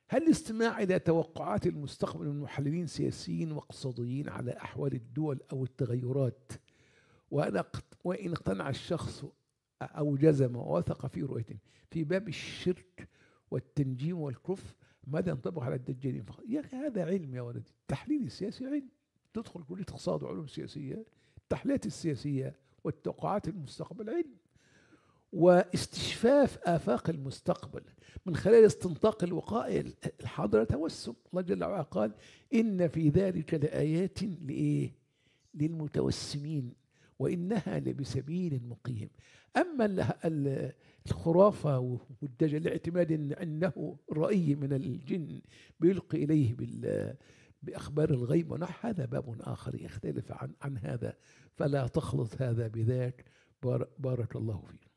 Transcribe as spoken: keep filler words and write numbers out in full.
هل الاستماع إلى توقعات المستقبل من محللين سياسيين واقتصاديين على أحوال الدول أو التغيرات، وأنا اقت- وإن اقتنع الشخص أو جزم ووثق في رؤيته في باب الشرك والتنجيم والكفر، ماذا ينطبق على الدجالين فقط؟ يا أخي هذا علم يا ولدي، التحليل السياسي علم. تدخل كلية اقتصاد وعلوم سياسية، التحليلات السياسية والتوقعات المستقبل علم، واستشفاف آفاق المستقبل من خلال استنطاق الوقائع الحاضرة توسم. الله جل وعلا قال: إن في ذلك لآيات لإيه؟ للمتوسمين وإنها لبسبيل مقيم. أما ال- ال- الخرافة والدجل، الاعتماد إن أنه رأي من الجن بيلقي إليه بال بأخبار الغيب ونحو، هذا باب آخر يختلف عن عن هذا، فلا تخلط هذا بذاك. بار- بارك الله فيك.